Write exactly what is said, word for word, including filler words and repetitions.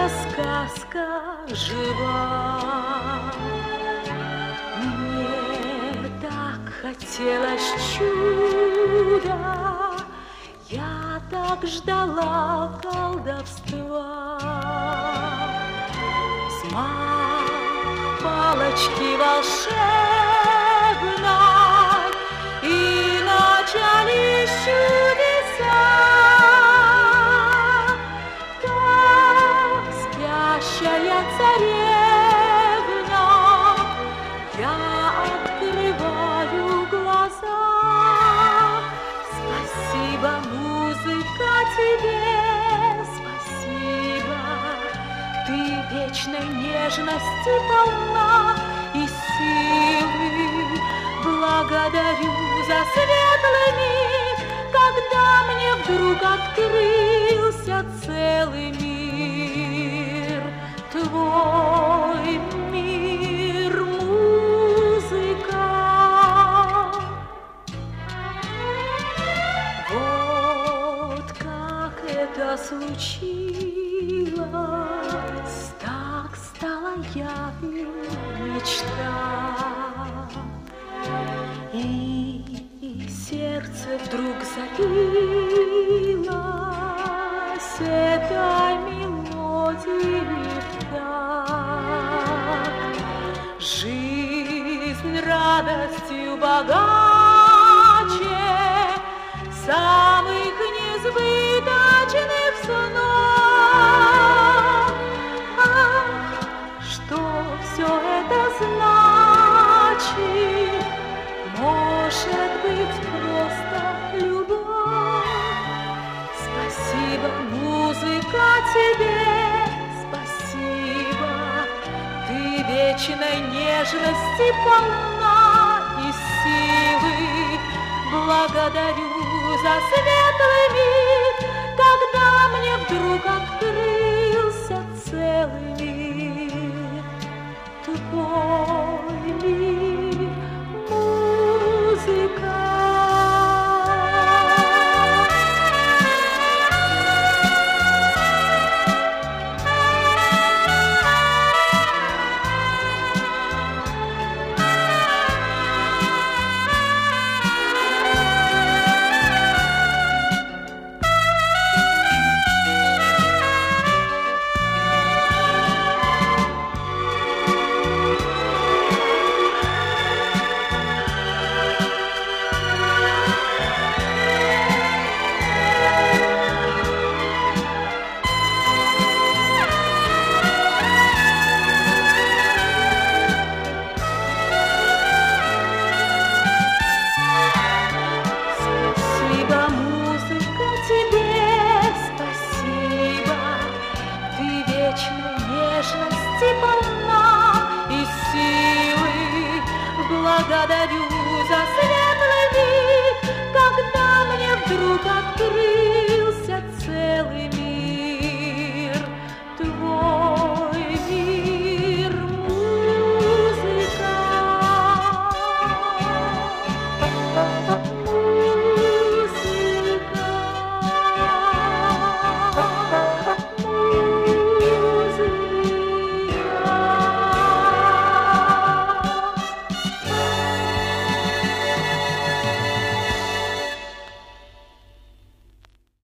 эта сказка жива. Мне так хотелось чуда, я так ждала колдовства. Взмах палочки волшебной, и начались чудеса. Так, спящая царевна, я открываю глаза. Спасибо, музыка, тебе спасибо. Ты вечной нежности полна и силы. Благодарю за светлый миг, когда мне вдруг открылся целый мир. Твой мир, музыка. Вот как это случилось, так стала явью мечта. И сердце вдруг забилось этой мелодией так. Жизнь радостью богаче самых несбыточных снов. Ах, что все это значит? Может быть, просто любовь. Спасибо, музыка, тебе спасибо. Ты вечной нежности полна и силы. Благодарю за светлый мир.